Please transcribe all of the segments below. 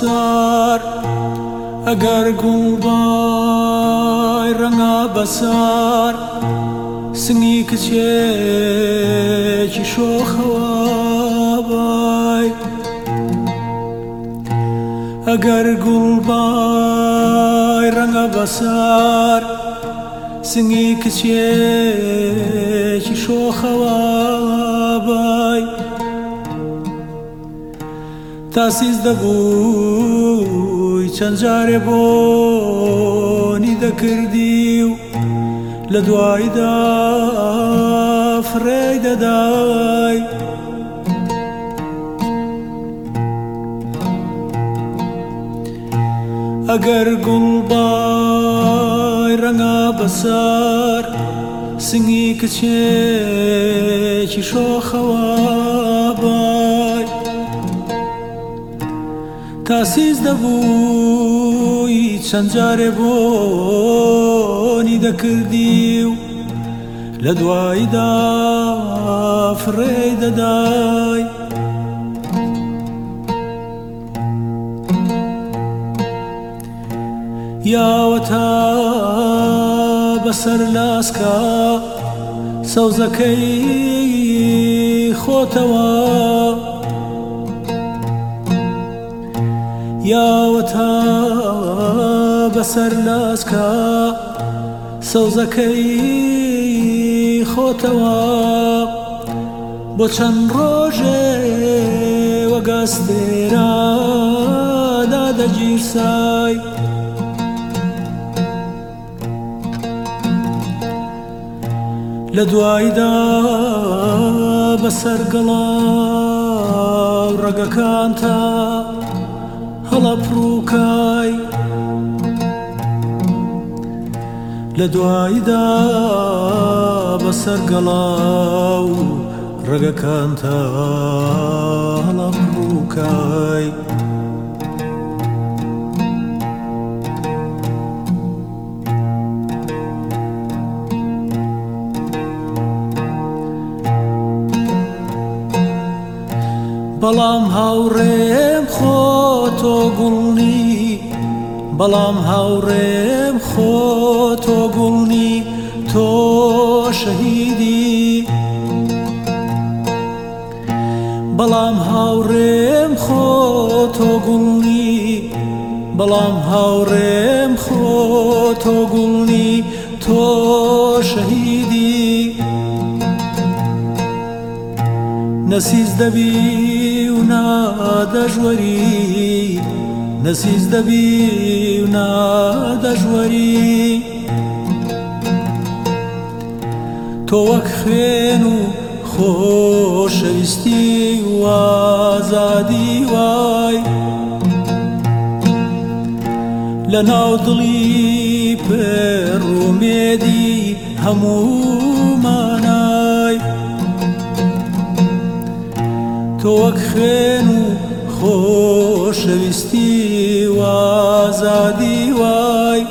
بەسار ئەگەر گوڵبای ڕەنگا بەسار سنگی کچێکی شۆخەوە بای ئەگەر گوڵبای ڕەنگە بەسار سنگی کچێکی شۆخەوە بای تاسیز دەبووی چەند جارێ بۆنی دەکردی و لە دوایدا فڕێی دەدای ئەگەر گوڵبای ڕەنگا بەسار سنگی کچێکی شۆخەوە بای تاسیز دەبووی چەند جارێ بۆنی دەکردی و لە دوایدا فڕێی دەدای یاوەتا بەسەر لاسکە سەوزەکەی خۆتەوە یاوەتا بەسەر لاسکە سەوزەکەی خۆتەوە بۆ چەند ڕۆژێ وەگەستێرا دادەگیرسای لە دوایدا بەسەر گەڵاو ڕەگەکانتە هەڵەپڕووکای لە دوایدا بەسەر گەڵاو ڕەگەکانتە هەڵەپڕووکای بەڵام هاوڕێم خۆ تۆ گوڵنی بەڵام هاوڕێم خۆ تۆ گوڵنی تۆ شەهیدی بەڵام هاوڕێم خۆ تۆ گوڵنی بەڵام هاوڕێم خۆ تۆ گوڵنی تۆ شەهیدی نەسیز دەبی و نادەژوەری نەسیز دەبی و نادەژوەری تۆ وەک خوێن و خۆشەویستی و ئازادی وای لە ناو دڵی پێڕومێدی هەموومانای تۆ وەک خوێن و خۆشەویستی و ئازادی وای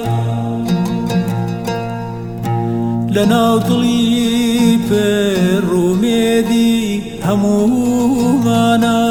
لە ناو دڵی پێڕومێدی هەموومانە